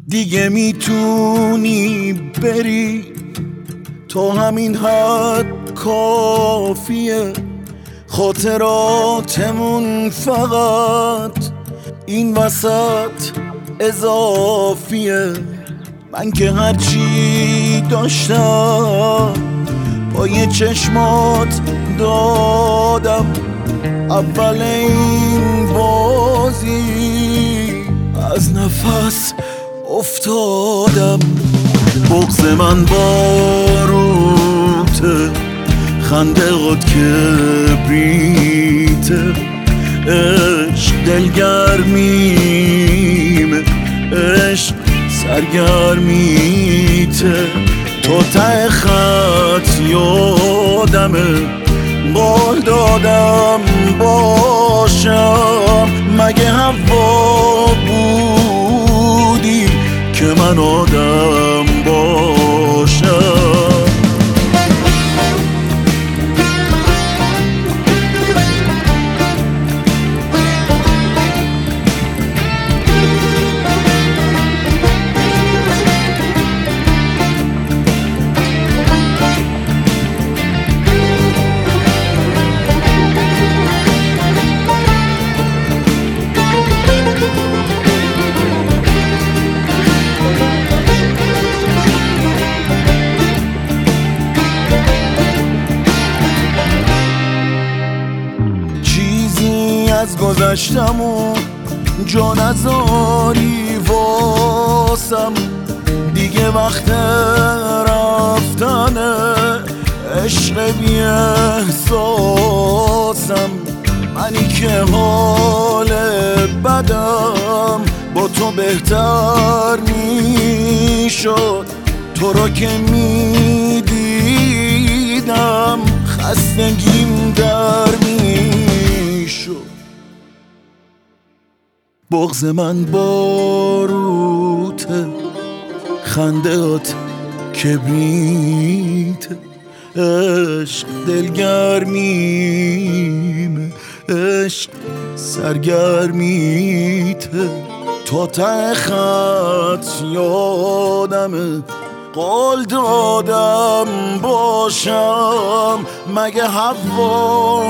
دیگه میتونی بری، تو همین حد کافیه. خاطراتمون فقط این وسط اضافیه. من که هرچی داشتم با یه چشمات دادم، اول این بازی از نفس افتادم. بغض من باروته، خنده قد کبریته، عشق دلگرمیمه، عشق سرگرمیته. تو ته خط یادمه، قول دادم باشم. مگه هوا بودی که من آدم باشم؟ از گذشتمون جا نذاری واسم، دیگه وقت رفتنه، عشق بی احساسم. منی که حال بدم با تو بهتر میشد، تو رو که میدیدم خستگیم در میشد. بغض من باروته، خندهات کبریته، عشق دلگرمیمه، عشق سرگرمیته. تو ته خط یادمه، قول دادم باشم. مگه هوا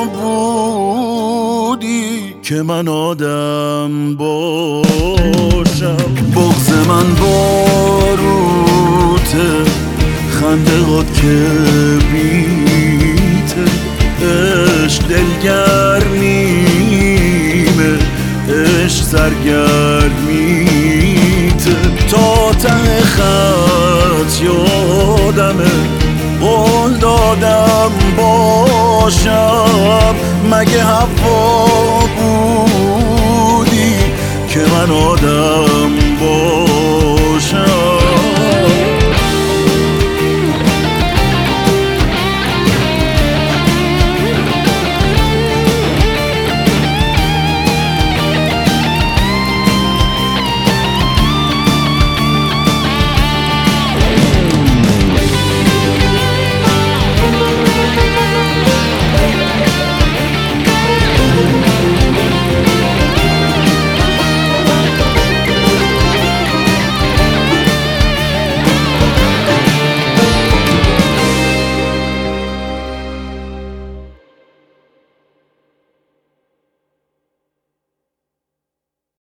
بودی که من آدم باشم؟ بغض من باروته، خنده قد کبریته، عشق دلگرمیمه، عشق سرگرمیته. تا ته خط یادمه، قول دادم باشم. مگه هوا بودی که من آدم